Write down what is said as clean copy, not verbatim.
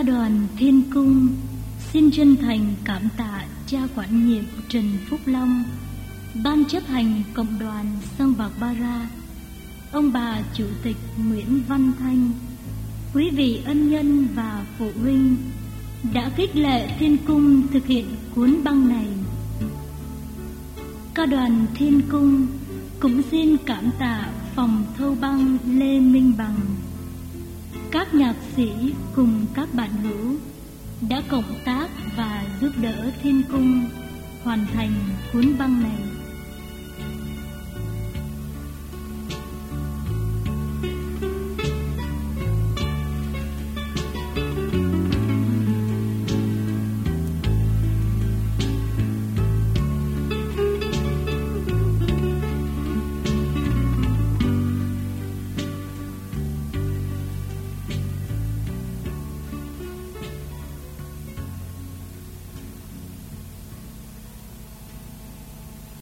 đoàn Thiên Cung xin chân thành cảm tạ cha quản nhiệm Trần Phúc Long, ban chấp hành cộng đoàn Sông Bạc Ba Ra, ông bà chủ tịch Nguyễn Văn Thanh, quý vị ân nhân và phụ huynh đã khích lệ Thiên Cung thực hiện cuốn băng này. Ca đoàn Thiên Cung cũng xin cảm tạ phòng thâu băng Lê Minh Bằng, các nhạc sĩ cùng các bạn hữu đã cộng tác và giúp đỡ Thiên Cung hoàn thành cuốn băng này.